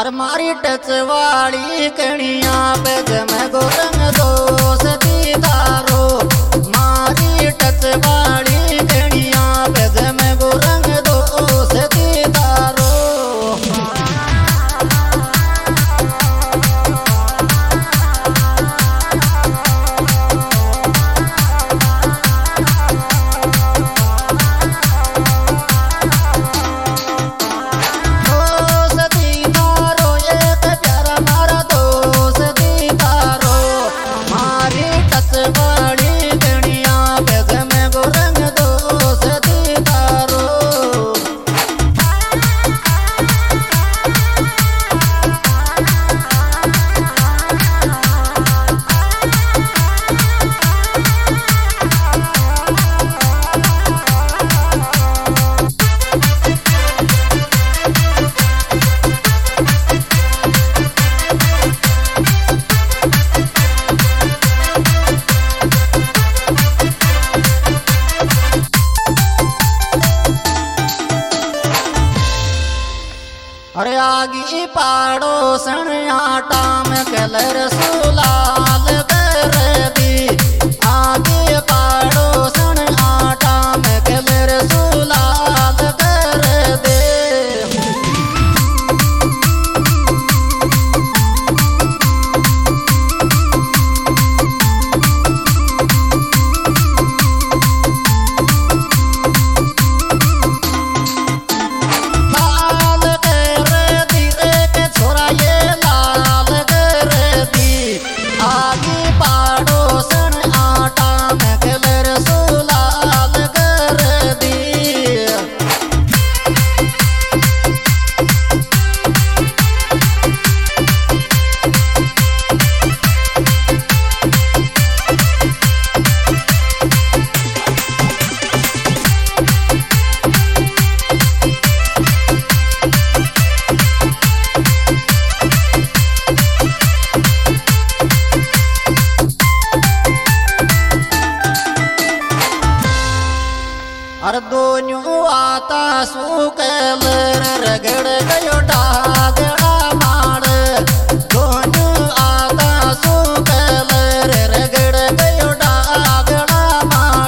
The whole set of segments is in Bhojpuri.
अरे मारी टच वाली कणिया पे जमे गो रंग दोस्ती तारो। मारी टच वाली कणिया पे जमे गो रंग दोस्ती तारो। अरे आगी पाड़ोसन आटा में कलर सुलाल कर दी। आगे पाड़ोसन आटा में कलर सुलाल कर दे। अरे दोनों आता सुकल रगड़ गयो डागड़ा मार। दोनों आता सुकल रगड़ गयो डागड़ा मार।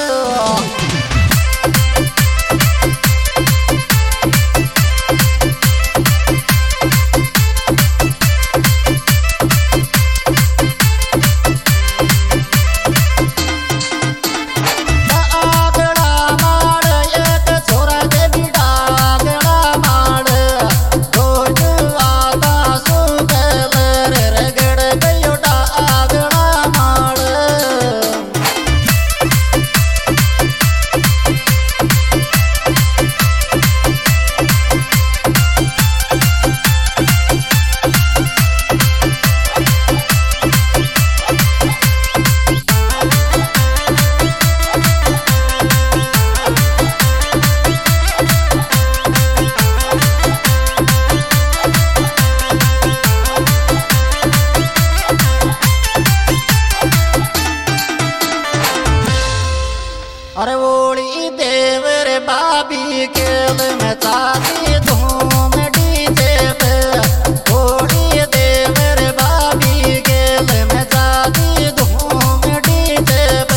अरे ओली देवर बाबी केल में चाती धूम डीजे पे। ओली देवर बाबी केल में चाती धूम डीजे पे।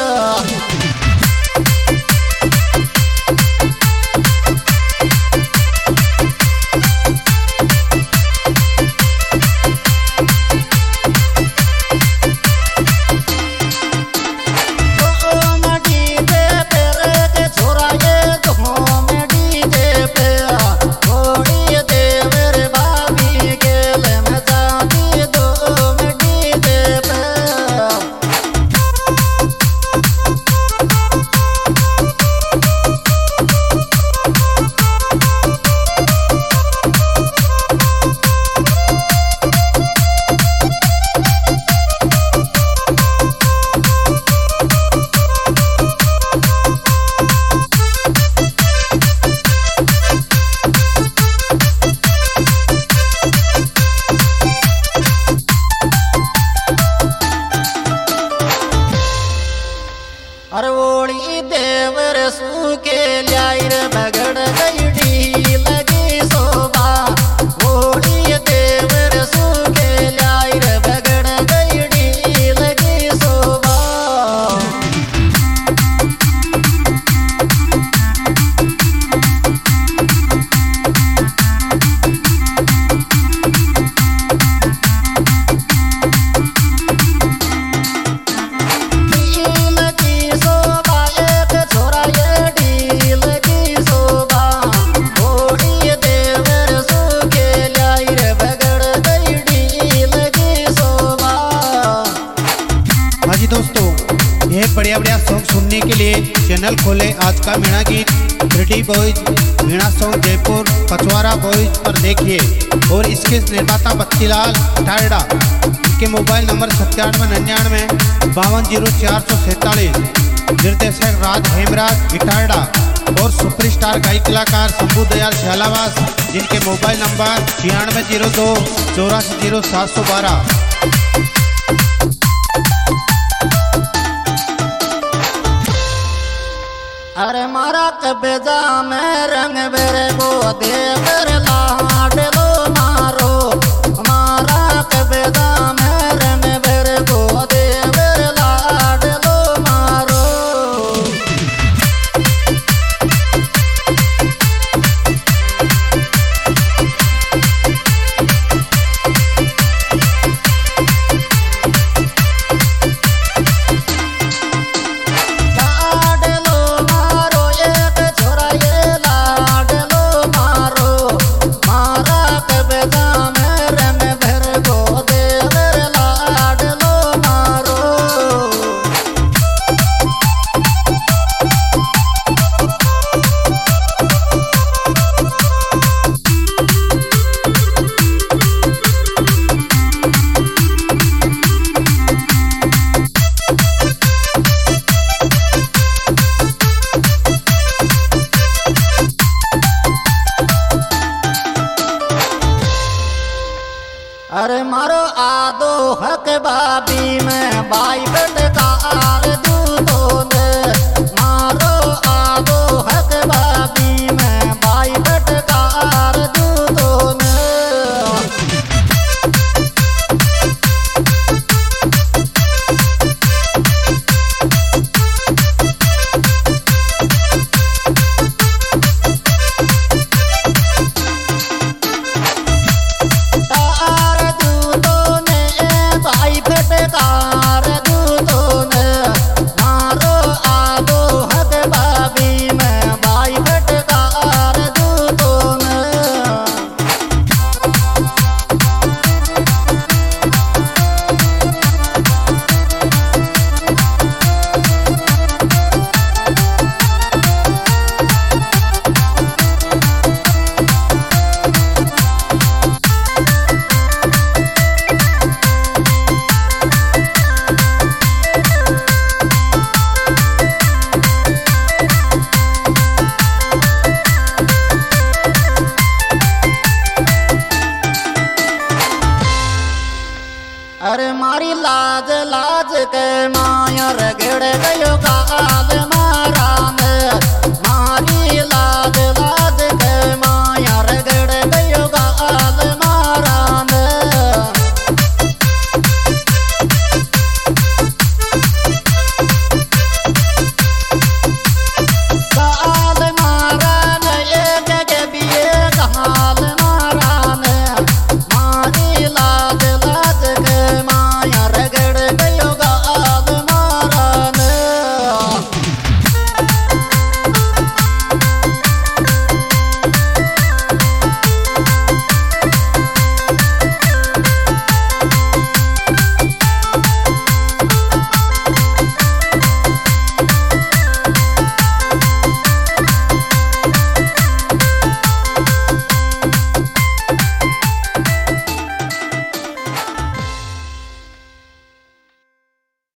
अरे ओली देवर सूके ल्यायर बगड़ गई ढी लगी शोभा। ओली चैनल खोले आज का मीणा गीत 3D boys Meena song Jaipur Pachwara boys पर देखिए। और इसके निर्माता बत्तीलाल इटारडा, इनके मोबाइल नंबर 9799 520447, निर्देशक राज हेमराज इटारडा और सुपरस्टार गायक कलाकार शंभू दयाल झालावास, जिनके मोबाइल नंबर 9602 840712। अरे मारा कबेजा में रंग बेरे को दे कर लाड लो